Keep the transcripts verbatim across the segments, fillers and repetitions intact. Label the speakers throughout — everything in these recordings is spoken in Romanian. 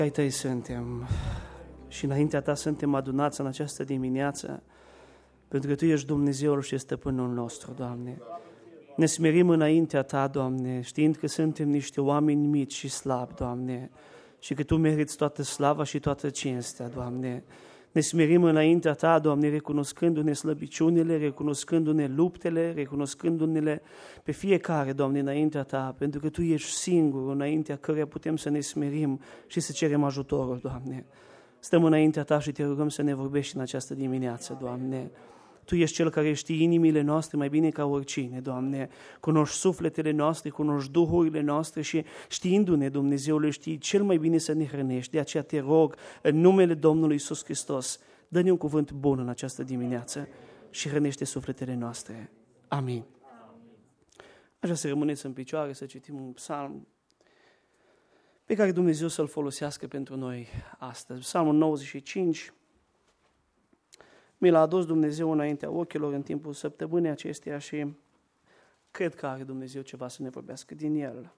Speaker 1: Ai tăi suntem și înaintea ta suntem adunați în această dimineață, pentru că Tu ești Dumnezeul și Stăpânul nostru, Doamne. Ne smerim înaintea Ta, Doamne, știind că suntem niște oameni mici și slabi, Doamne, și că Tu meriți toată slava și toată cinstea, Doamne. Ne smerim înaintea Ta, Doamne, recunoscându-ne slăbiciunile, recunoscându-ne luptele, recunoscându-ne pe fiecare, Doamne, înaintea Ta, pentru că Tu ești singur înaintea căreia putem să ne smerim și să cerem ajutorul, Doamne. Stăm înaintea Ta și Te rugăm să ne vorbești în această dimineață, Doamne. Tu ești Cel care știi inimile noastre mai bine ca oricine, Doamne. Cunoști sufletele noastre, cunoști duhurile noastre și știindu-ne, Dumnezeule, știi cel mai bine să ne hrănești. De aceea te rog, în numele Domnului Iisus Hristos, dă-ne un cuvânt bun în această dimineață și hrănește sufletele noastre. Amin. Aș vrea să rămâneți în picioare, să citim un psalm pe care Dumnezeu să-l folosească pentru noi astăzi. Psalmul nouăzeci și cinci. Mi l-a adus Dumnezeu înaintea ochilor în timpul săptămânii acesteia și cred că are Dumnezeu ceva să ne vorbească din el.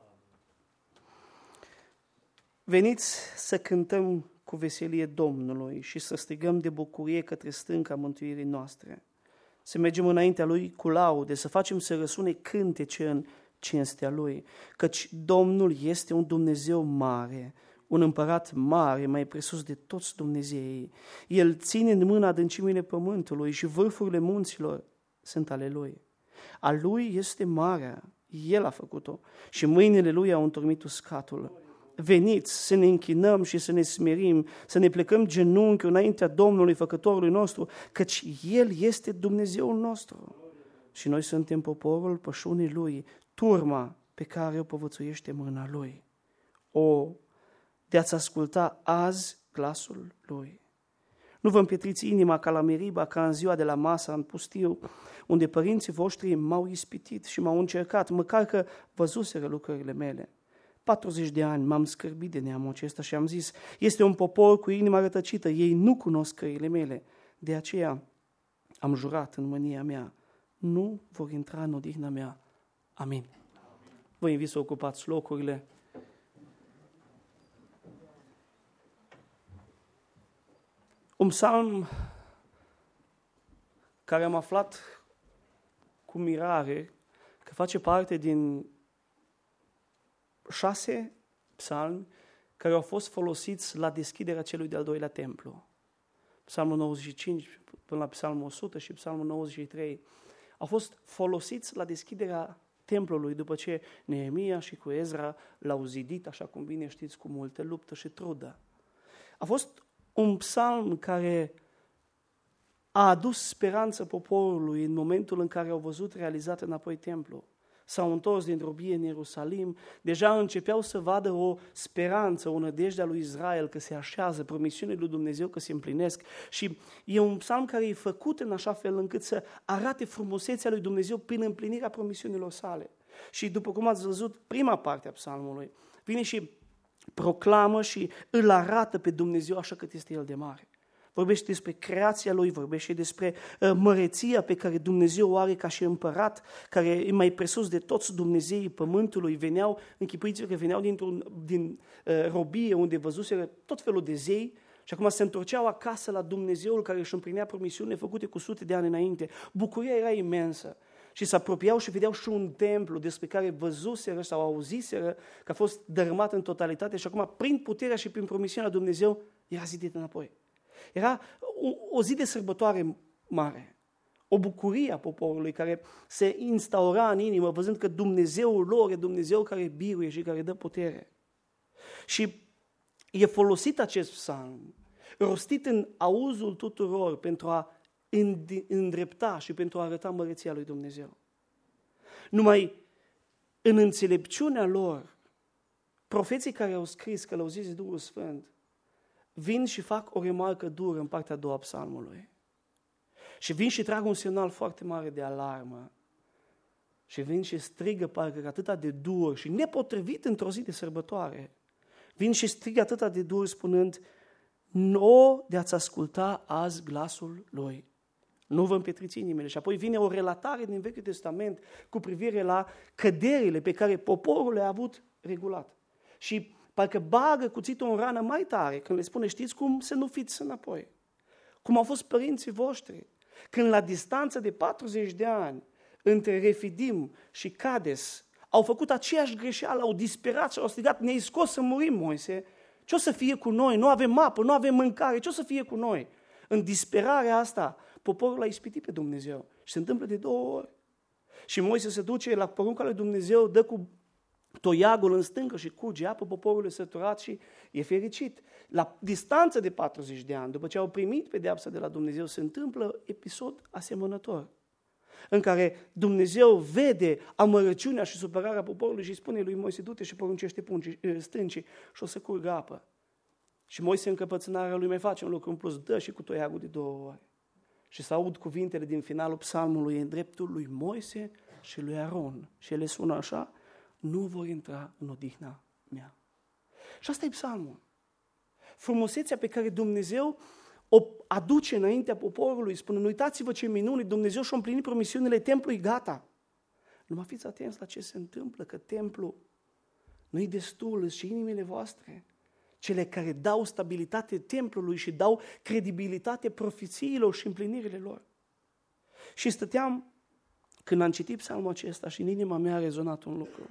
Speaker 1: Veniți să cântăm cu veselie Domnului și să strigăm de bucurie către stânca mântuirii noastre. Să mergem înaintea Lui cu laude, să facem să răsune cântece în cinstea Lui, căci Domnul este un Dumnezeu mare, un împărat mare, mai presus de toți Dumnezeii. El ține în mână adâncimile pământului și vârfurile munților sunt ale Lui. A Lui este marea, El a făcut-o și mâinile Lui au întormit uscatul. Veniți să ne închinăm și să ne smerim, să ne plecăm genunchiul înaintea Domnului, Făcătorului nostru, căci El este Dumnezeul nostru. Și noi suntem poporul pășunii Lui, turma pe care o povățuiește mâna Lui. O, de a-ți asculta azi glasul Lui. Nu vă împietriți inima ca la Meriba, ca în ziua de la Masa în pustiu, unde părinții voștri m-au ispitit și m-au încercat, măcar că văzuseră lucrările mele. patruzeci de ani m-am scârbit de neamul acesta și am zis, este un popor cu inima rătăcită, ei nu cunosc căile mele. De aceea am jurat în mânia mea, nu vor intra în odihna mea. Amin. Vă invit să ocupați locurile. Un psalm care am aflat cu mirare că face parte din șase psalmi care au fost folosiți la deschiderea celui de-al doilea templu. Psalmul nouăzeci și cinci până la psalmul o sută și psalmul nouăzeci și trei au fost folosiți la deschiderea templului după ce Neemia și cu Ezra l-au zidit, așa cum bine știți, cu multă luptă și trudă. A fost un psalm care a adus speranță poporului în momentul în care au văzut realizat înapoi templu. S-au întors din robie în Ierusalim, deja începeau să vadă o speranță, o nădejde a lui Israel că se așează, promisiunile lui Dumnezeu că se împlinesc. Și e un psalm care e făcut în așa fel încât să arate frumusețea lui Dumnezeu prin împlinirea promisiunilor sale. Și după cum ați văzut, prima parte a psalmului vine și proclamă și îl arată pe Dumnezeu așa cât este El de mare. Vorbește despre creația Lui, vorbește despre uh, măreția pe care Dumnezeu o are ca și împărat, care e mai presus de toți Dumnezeii pământului. Veneau, închipuiți-vă că veneau dintr-un, din uh, robie unde văzuseră tot felul de zei și acum se întorceau acasă la Dumnezeul care își împlinea promisiunile făcute cu sute de ani înainte. Bucuria era imensă. Și se apropiau și vedeau și un templu despre care văzuseră sau auziseră că a fost dărâmat în totalitate și acum prin puterea și prin promisiunea Dumnezeu era zidit înapoi. Era o, o zi de sărbătoare mare, o bucurie a poporului care se instaura în inimă văzând că Dumnezeul lor e Dumnezeu care biruie și care dă putere. Și e folosit acest psalm, rostit în auzul tuturor pentru a îndrepta și pentru a arăta măreția lui Dumnezeu. Numai în înțelepciunea lor, profeții care au scris călăuziți de Duhul Sfânt, vin și fac o remarcă dură în partea a doua a psalmului. Și vin și trag un semnal foarte mare de alarmă. Și vin și strigă parcă atâta de dur și nepotrivit într-o zi de sărbătoare. Vin și strigă atâta de dur spunând, nouă de a-ți asculta azi glasul Lui. Nu vă împietriți inimile. Și apoi vine o relatare din Vechiul Testament cu privire la căderile pe care poporul le-a avut regulat. Și parcă bagă cuțitul în rană mai tare când le spune, știți cum, să nu fiți înapoi. Cum au fost părinții voștri. Când la distanță de patruzeci de ani, între Refidim și Cades, au făcut aceeași greșeală, au disperat și au strigat, ne-ai scos să murim, Moise, ce o să fie cu noi? Nu avem apă, nu avem mâncare, ce o să fie cu noi? În disperarea asta, poporul a ispitit pe Dumnezeu și se întâmplă de două ori. Și Moise se duce la porunca lui Dumnezeu, dă cu toiagul în stâncă și curge apă, poporul e săturat și e fericit. La distanță de patruzeci de ani, după ce au primit pedeapsa de la Dumnezeu, se întâmplă episod asemănător, în care Dumnezeu vede amărăciunea și supărarea poporului și spune lui Moise, du-te și poruncește stâncii și o să curgă apă. Și Moise, în căpățânarea lui, mai face un lucru în plus, dă și cu toiagul de două ori. Și să aud cuvintele din finalul psalmului în dreptul lui Moise și lui Aron. Și ele sună așa, nu vor intra în odihna mea. Și asta e psalmul. Frumusețea pe care Dumnezeu o aduce înaintea poporului, spunând, uitați-vă ce minuni, Dumnezeu și-a împlinit promisiunile, templul e gata. Numai fiți atenți la ce se întâmplă, că templul nu-i destul, și inimile voastre, cele care dau stabilitate templului și dau credibilitate profețiilor și împlinirile lor. Și stăteam, când am citit psalmul acesta și în inima mea a rezonat un lucru.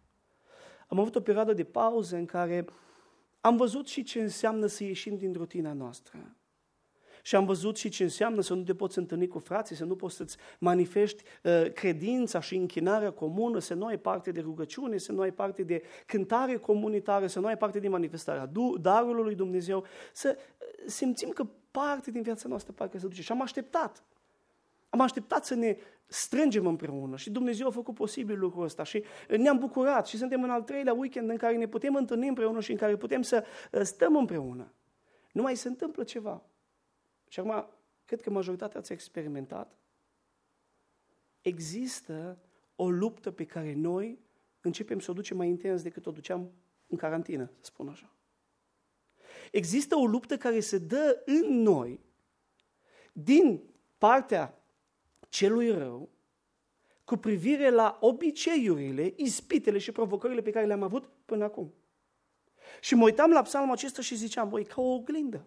Speaker 1: Am avut o perioadă de pauză în care am văzut și ce înseamnă să ieșim din rutina noastră. Și am văzut și ce înseamnă să nu te poți întâlni cu frații, să nu poți să-ți manifesti uh, credința și închinarea comună, să nu ai parte de rugăciune, să nu ai parte de cântare comunitară, să nu ai parte de manifestarea darului lui Dumnezeu, să simțim că parte din viața noastră parcă se duce. Și am așteptat. Am așteptat să ne strângem împreună și Dumnezeu a făcut posibil lucrul ăsta și ne-am bucurat și suntem în al treilea weekend în care ne putem întâlni împreună și în care putem să stăm împreună. Nu mai se întâmplă ceva. Și acum, cred că majoritatea ați experimentat. Există o luptă pe care noi începem să o ducem mai intens decât o duceam în carantină, să spun așa. Există o luptă care se dă în noi din partea celui rău cu privire la obiceiurile, ispitele și provocările pe care le-am avut până acum. Și mă uitam la psalmul acesta și ziceam, băi, e ca o oglindă.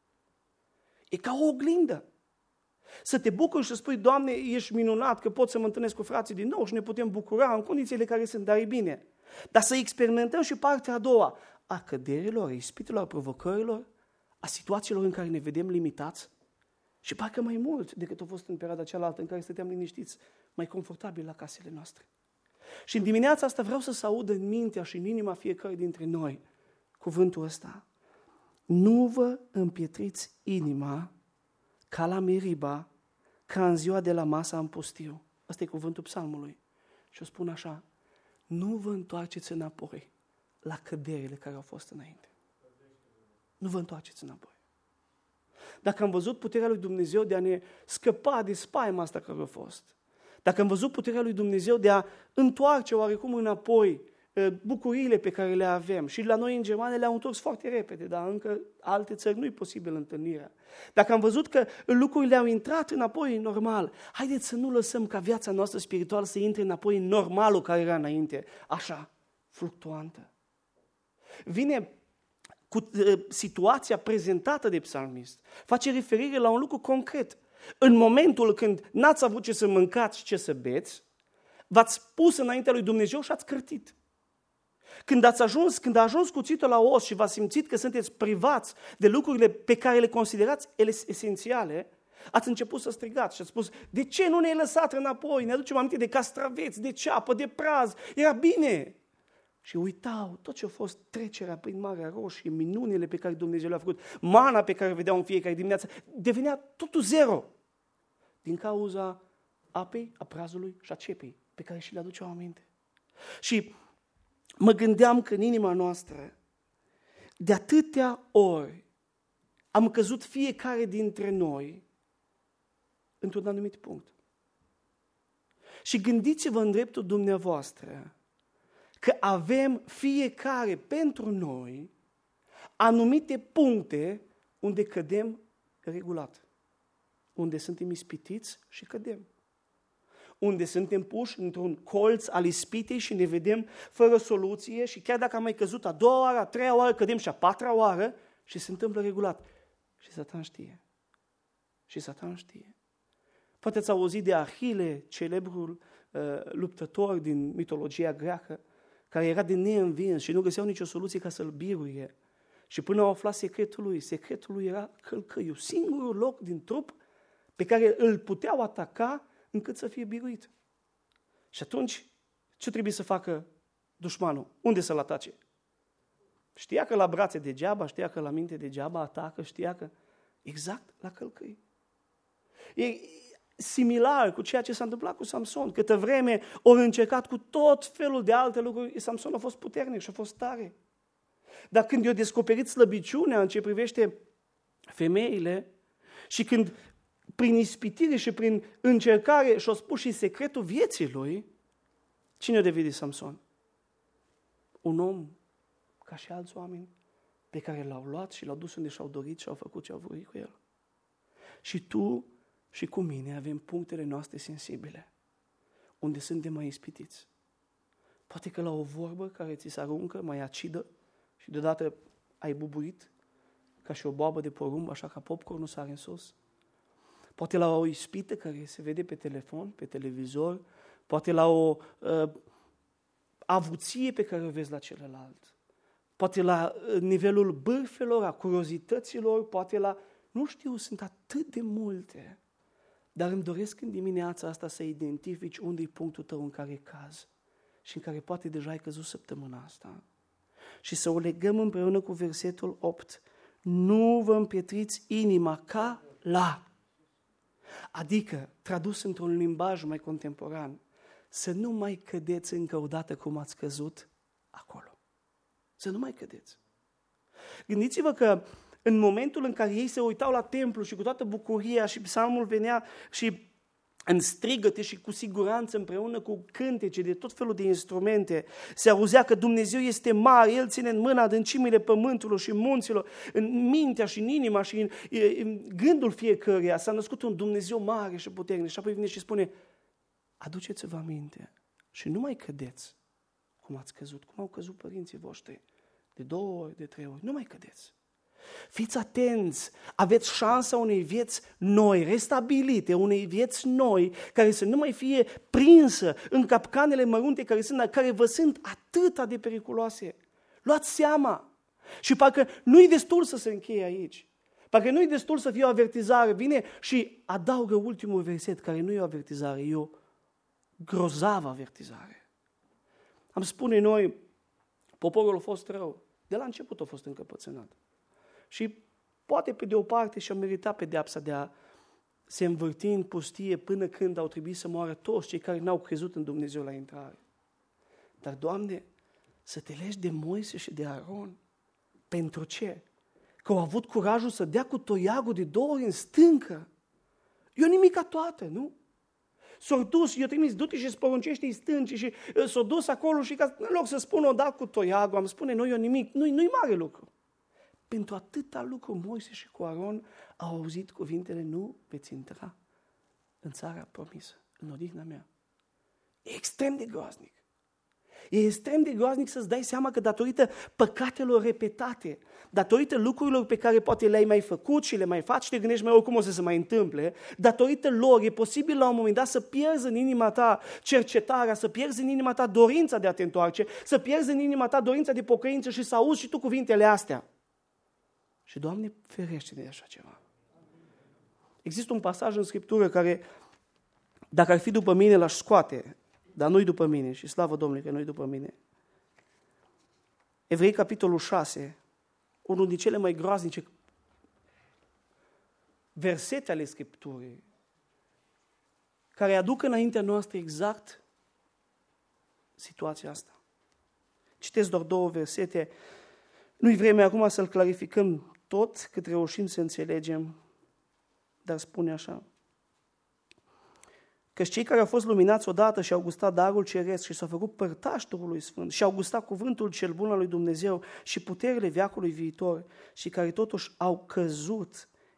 Speaker 1: E ca o oglindă. Să te bucuri și să spui, Doamne, ești minunat că pot să mă întâlnesc cu frații din nou și ne putem bucura în condițiile care sunt, dar e bine. Dar să experimentăm și partea a doua, a căderilor, a ispitelor, a provocărilor, a situațiilor în care ne vedem limitați și parcă mai mult decât a fost în perioada cealaltă în care stăteam liniștiți, mai confortabil la casele noastre. Și în dimineața asta vreau să se audă în mintea și în inima fiecare dintre noi cuvântul ăsta. Nu vă împietriți inima ca la Meriba, ca în ziua de la masa în pustiu. Asta e cuvântul psalmului. Și o spun așa, nu vă întoarceți înapoi la căderile care au fost înainte. Nu vă întoarceți înapoi. Dacă am văzut puterea lui Dumnezeu de a ne scăpa de spaima asta care a fost, dacă am văzut puterea lui Dumnezeu de a întoarce oarecum înapoi bucuriile pe care le avem, și la noi în Germania le-au întors foarte repede, dar încă alte țări nu e posibil întâlnirea. Dacă am văzut că lucrurile au intrat înapoi în normal, haideți să nu lăsăm ca viața noastră spirituală să intre înapoi în normalul care era înainte, așa, fluctuantă. Vine cu uh, situația prezentată de psalmist, face referire la un lucru concret. În momentul când n-ați avut ce să mâncați și ce să beți, v-ați pus înaintea lui Dumnezeu și ați cârtit. Când ați ajuns, când a ajuns cuțitul la os și v-ați simțit că sunteți privați de lucrurile pe care le considerați ele esențiale, ați început să strigați și ați spus, de ce nu ne-ai lăsat înapoi? Ne aducem aminte de castraveți, de ceapă, de praz, era bine. Și uitau tot ce a fost trecerea prin Marea Roșie, minunile pe care Dumnezeu le-a făcut, mana pe care o vedeau în fiecare dimineață, devenea totul zero din cauza apei, a prazului și a cepei pe care și le aduceau aminte. Și mă gândeam că în inima noastră, de atâtea ori, am căzut fiecare dintre noi într-un anumit punct. Și gândiți-vă în dreptul dumneavoastră că avem fiecare pentru noi anumite puncte unde cădem regulat, unde suntem ispitiți și cădem. unde suntem puși într-un colț al ispitei și ne vedem fără soluție și chiar dacă am mai căzut a doua oară, a treia oară, cădem și a patra oară și se întâmplă regulat. Și Satan știe. Și Satan știe. Poate ați auzit de Ahile, celebrul uh, luptător din mitologia greacă, care era de neînvins și nu găseau nicio soluție ca să-l biruie. Și până au aflat secretul lui, secretul lui era călcăiul, singurul loc din trup pe care îl puteau ataca încât să fie biruit. Și atunci, ce trebuie să facă dușmanul? Unde să-l atace? Știa că la brațe degeaba, știa că la minte degeaba atacă, știa că exact la călcăi. E similar cu ceea ce s-a întâmplat cu Samson. Câtă vreme au încercat cu tot felul de alte lucruri, Samson a fost puternic și a fost tare. Dar când i-a descoperit slăbiciunea în ce privește femeile și când prin ispitire și prin încercare și-a spus și secretul vieții lui, cine a devenit Samson? Un om ca și alți oameni pe care l-au luat și l-au dus unde și-au dorit și au făcut ce au vrut cu el. Și tu și cu mine avem punctele noastre sensibile, unde suntem mai ispitiți. Poate că la o vorbă care ți se aruncă mai acidă și deodată ai bubuit ca și o boabă de porumb, așa ca popcornul sare în sus. Poate la o ispită care se vede pe telefon, pe televizor, poate la o uh, avuție pe care o vezi la celălalt, poate la uh, nivelul bârfelor, a curiozităților, poate la... Nu știu, sunt atât de multe, dar îmi doresc în dimineața asta să identifici unde e punctul tău în care caz și în care poate deja ai căzut săptămâna asta. Și să o legăm împreună cu versetul opt. Nu vă împietriți inima ca la... Adică, tradus într-un limbaj mai contemporan, să nu mai cădeți încă o dată cum ați căzut acolo. Să nu mai cădeți. Gândiți-vă că în momentul în care ei se uitau la templu și cu toată bucuria și psalmul venea și în strigăte și cu siguranță împreună cu cântece de tot felul de instrumente, se auzea că Dumnezeu este mare, El ține în mâna adâncimile pământului și munților, în mintea și în inima și în, în gândul fiecăruia s-a născut un Dumnezeu mare și puternic. Și apoi vine și spune, aduceți-vă aminte și nu mai cădeți cum ați căzut, cum au căzut părinții voștri, de două ori, de trei ori, nu mai cădeți. Fiți atenți, aveți șansa unei vieți noi, restabilite, unei vieți noi, care să nu mai fie prinsă în capcanele mărunte care, sunt, care vă sunt atât de periculoase. Luați seama. Și parcă nu-i destul să se încheie aici. Parcă nu-i destul să fie o avertizare. Vine și adaugă ultimul verset, care nu e o avertizare, e o grozavă avertizare. Am spune noi, poporul a fost rău. De la început a fost încăpățânat. Și poate pe de o parte și-a meritat pedeapsa de a se învârti în pustie până când au trebuit să moară toți cei care n-au crezut în Dumnezeu la intrare. Dar, Doamne, să te legi de Moise și de Aron. Pentru ce? Că au avut curajul să dea cu toiagul de două ori în stâncă. E o nimica toată, nu? S-au dus, i-au trimis, du-te și sporuncește-i stânci și s-au dus acolo și ca, în loc să spună o dat cu toiagul, am spune, nu e nimic, nu-i, nu-i mare lucru. Pentru atâta lucru, Moise și cu Aron au auzit cuvintele, nu veți intra în țara promisă, în odihna mea. E extrem de groaznic. E extrem de groaznic să-ți dai seama că datorită păcatelor repetate, datorită lucrurilor pe care poate le-ai mai făcut și le mai faci și te gândești mai oricum o să se mai întâmple, datorită lor e posibil la un moment dat să pierzi în inima ta cercetarea, să pierzi în inima ta dorința de a te întoarce, să pierzi în inima ta dorința de pocăință și să auzi și tu cuvintele astea. Și Doamne, ferește de așa ceva. Există un pasaj în Scriptură care, dacă ar fi după mine, l-aș scoate, dar nu-i după mine și slavă Domnului că nu-i după mine. Evrei, capitolul șase, unul din cele mai groaznice versete ale Scripturii, care aduc înaintea noastră exact situația asta. Citesc doar două versete. Nu-i vremea acum să-l clarificăm tot, cât reușim să înțelegem, dar spune așa. Căci cei care au fost luminați odată și au gustat darul ceresc și s-au făcut părtași Duhului Sfânt și au gustat cuvântul cel bun al lui Dumnezeu și puterile veacului viitor și care totuși au căzut,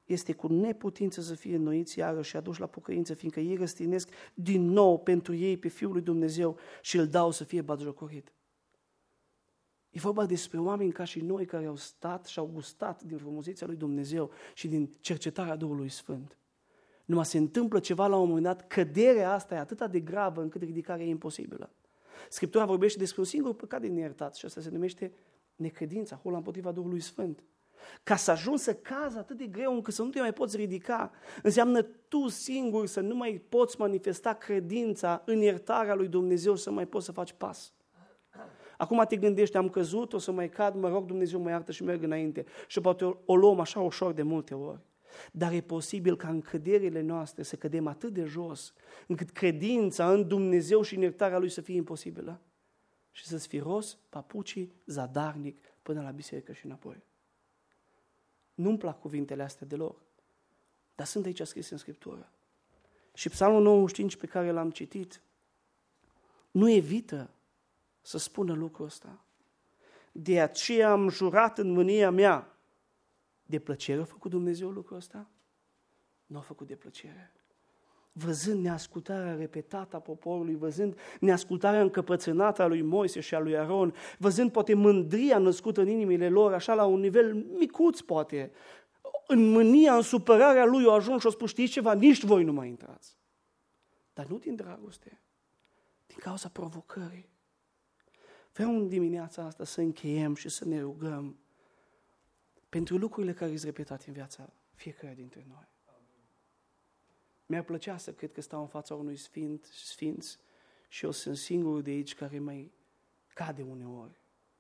Speaker 1: este cu neputință să fie înnoiți iarăși și aduși la pocăință, fiindcă ei răstinesc din nou pentru ei pe Fiul lui Dumnezeu și îl dau să fie batjocorit. E vorba despre oameni ca și noi care au stat și au gustat din frumusețea lui Dumnezeu și din cercetarea Duhului Sfânt. Numai se întâmplă ceva la un moment dat, căderea asta e atât de gravă încât ridicarea e imposibilă. Scriptura vorbește despre un singur păcat de neiertat și asta se numește necredința, hola împotriva Duhului Sfânt. Ca să ajungi să cazi atât de greu încât să nu te mai poți ridica, înseamnă tu singur să nu mai poți manifesta credința în iertarea lui Dumnezeu, să mai poți să faci pas. Acum te gândești, am căzut, o să mai cad, mă rog, Dumnezeu mă iartă și merg înainte. Și poate o, o luăm așa ușor de multe ori. Dar e posibil ca în căderile noastre să cădem atât de jos, încât credința în Dumnezeu și în iertarea Lui să fie imposibilă. Și să-ți fi ros papucii zadarnic până la biserică și înapoi. Nu-mi plac cuvintele astea deloc, dar sunt aici scrise în Scriptură. Și Psalmul nouăzeci și cinci pe care l-am citit nu evită să spună lucrul ăsta. De aceea am jurat în mânia mea. De plăcere a făcut Dumnezeu lucrul ăsta? Nu a făcut de plăcere. Văzând neascultarea repetată a poporului, văzând neascultarea încăpățânată a lui Moise și a lui Aron, văzând poate mândria născută în inimile lor, așa la un nivel micuț poate, în mânia, în supărarea lui au ajuns și au spus, știți ceva, nici voi nu mai intrați. Dar nu din dragoste, din cauza provocării. Vreau în dimineața asta să încheiem și să ne rugăm pentru lucrurile care sunt repetate în viața fiecare dintre noi. Mi-ar plăcea să cred că stau în fața unui sfânt, sfinț și eu sunt singurul de aici care mai cade uneori.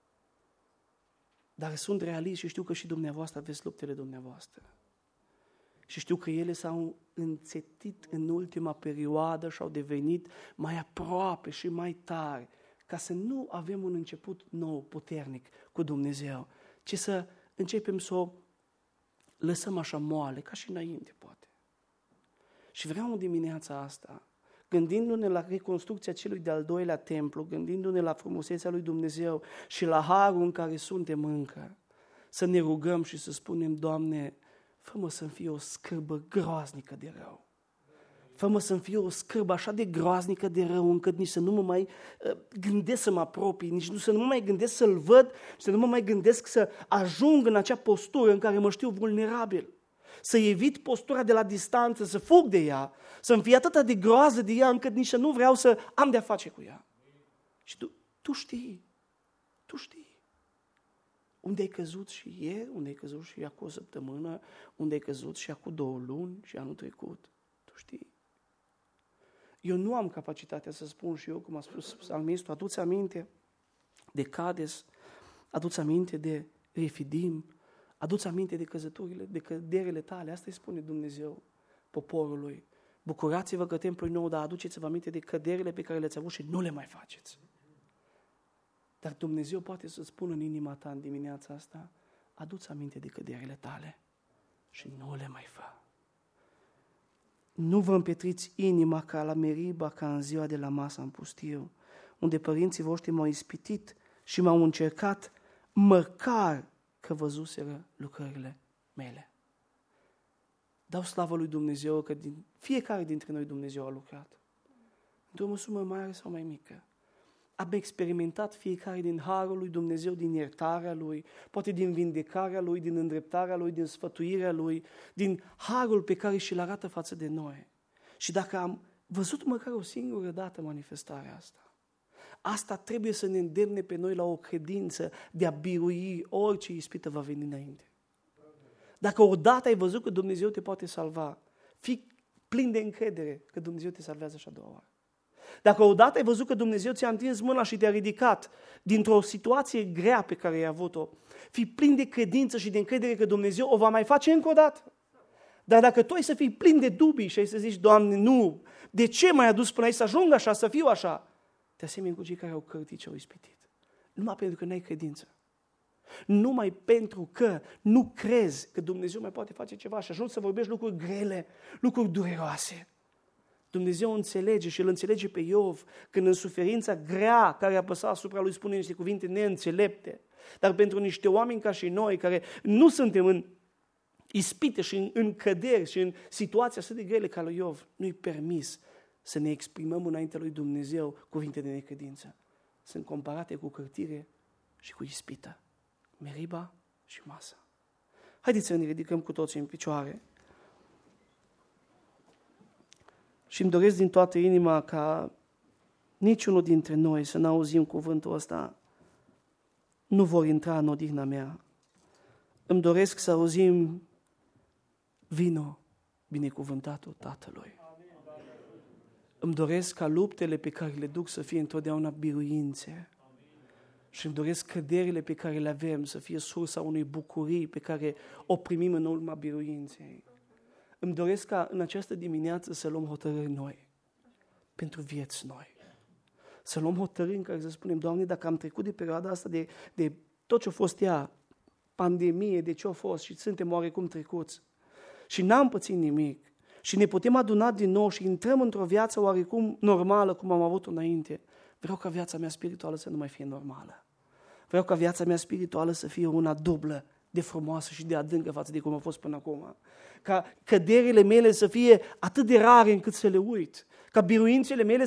Speaker 1: Dar sunt realist și știu că și dumneavoastră aveți luptele dumneavoastră. Și știu că ele s-au înțetit în ultima perioadă și au devenit mai aproape și mai tari, ca să nu avem un început nou, puternic cu Dumnezeu, ci să începem să o lăsăm așa moale, ca și înainte, poate. Și vreau în dimineața asta, gândindu-ne la reconstrucția celui de-al doilea templu, gândindu-ne la frumusețea lui Dumnezeu și la harul în care suntem încă, să ne rugăm și să spunem, Doamne, fă-mă să-mi fie o scârbă groaznică de rău. Fă-mă să-mi fie o scârbă așa de groaznică de rău, încât nici să nu mă mai uh, gândesc să mă apropii, nici nu, să nu mă mai gândesc să-L văd, să nu mă mai gândesc să ajung în acea postură în care mă știu vulnerabil. Să evit postura de la distanță, să fug de ea, să-mi fie atât de groază de ea, încât nici să nu vreau să am de-a face cu ea. Și tu, tu știi, tu știi. Unde ai căzut și ieri, unde ai căzut și acum o săptămână, unde ai căzut și acum două luni și anul trecut, tu știi. Eu nu am capacitatea să spun și eu, cum a spus psalmistul, adu-ți aminte de Cades, adu-ți aminte de Refidim, adu-ți aminte de căzăturile, de căderile tale. Asta îi spune Dumnezeu poporului. Bucurați-vă că templul e nou, dar aduceți-vă aminte de căderile pe care le-ați avut și nu le mai faceți. Dar Dumnezeu poate să spună în inima ta în dimineața asta, adu-ți aminte de căderile tale și nu le mai fă. Nu vă împetriți inima ca la Meriba, ca în ziua de la masă în pustiu, unde părinții voștri m-au ispitit și m-au încercat, măcar că văzuseră lucrările mele. Dau slavă lui Dumnezeu că din fiecare dintre noi Dumnezeu a lucrat. Într-o măsură mare sau mai mică. Am experimentat fiecare din harul lui Dumnezeu, din iertarea lui, poate din vindecarea lui, din îndreptarea lui, din sfătuirea lui, din harul pe care și-l arată față de noi. Și dacă am văzut măcar o singură dată manifestarea asta, asta trebuie să ne îndemne pe noi la o credință de a birui orice ispită va veni înainte. Dacă odată ai văzut că Dumnezeu te poate salva, fii plin de încredere că Dumnezeu te salvează și a doua oară. Dacă odată ai văzut că Dumnezeu ți-a întins mâna și te-a ridicat dintr-o situație grea pe care ai avut-o, fii plin de credință și de încredere că Dumnezeu o va mai face încă o dată. Dar dacă tu ai să fii plin de dubii și ai să zici, Doamne, nu, de ce m-ai adus până aici să ajung așa, să fiu așa? Te asemeni cu cei care au cărtit și au ispitit. Numai pentru că n-ai credință. Numai pentru că nu crezi că Dumnezeu mai poate face ceva și ajungi să vorbești lucruri grele, lucruri dureroase. Dumnezeu înțelege și îl înțelege pe Iov când în suferința grea care apăsa asupra lui spune niște cuvinte neînțelepte. Dar pentru niște oameni ca și noi, care nu suntem în ispite și în, în căderi și în situații atât de grele ca lui Iov, nu-i permis să ne exprimăm înaintea lui Dumnezeu cuvinte de necredință. Sunt comparate cu cârtire și cu ispită. Meriba și masa. Haideți să ne ridicăm cu toții în picioare. Și îmi doresc din toată inima ca niciunul dintre noi să n-auzim cuvântul ăsta, nu vor intra în odihna mea. Îmi doresc să auzim, vino binecuvântatul Tatălui. Îmi doresc ca luptele pe care le duc să fie întotdeauna biruințe. Și îmi doresc căderile pe care le avem să fie sursa unei bucurii pe care o primim în urma biruinței. Îmi doresc ca în această dimineață să luăm hotărâri noi, pentru vieți noi. Să luăm hotărâri în care să spunem, Doamne, dacă am trecut de perioada asta, de, de tot ce a fost ea, pandemie, de ce a fost și suntem oarecum trecuți și n-am pățit nimic și ne putem aduna din nou și intrăm într-o viață oarecum normală cum am avut-o înainte, vreau ca viața mea spirituală să nu mai fie normală. Vreau ca viața mea spirituală să fie una dublă de frumoasă și de adâncă față de cum a fost până acum. Ca căderile mele să fie atât de rare încât să le uit. Ca biruințele mele